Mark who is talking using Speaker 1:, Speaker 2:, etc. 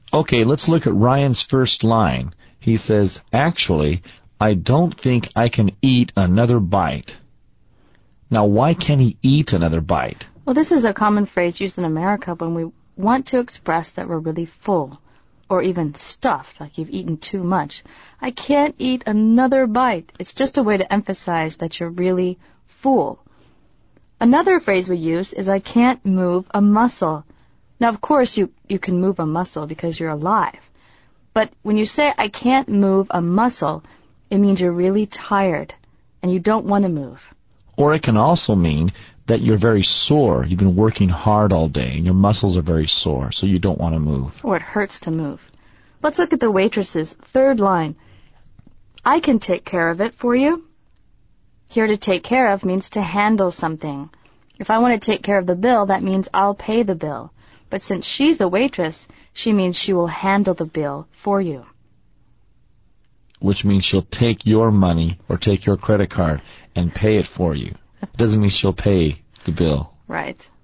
Speaker 1: Okay, let's look at Ryan's first line. He says, actually, I don't think I can eat another bite. Now, why can't he eat another bite?
Speaker 2: Well, this is a common phrase used in America when we want to express that we're really full, or even stuffed, like you've eaten too much. I can't eat another bite. It's just a way to emphasize that you're really full. Another phrase we use is I can't move a muscle. Now, of course, you can move a muscle because you're alive. But when you say I can't move a muscle, it means you're really tired and you don't want to move.
Speaker 1: Or it can also mean that you're very sore. You've been working hard all day and your muscles are very sore, so you don't want to move.
Speaker 2: Or it hurts to move. Let's look at the waitress's third line. I can take care of it for you. Here, to take care of means to handle something. If I want to take care of the bill, that means I'll pay the bill. But since she's the waitress, she means she will handle the bill for you.
Speaker 1: Which means she'll take your money or take your credit card and pay it for you. It doesn't mean she'll pay the bill.
Speaker 2: Right.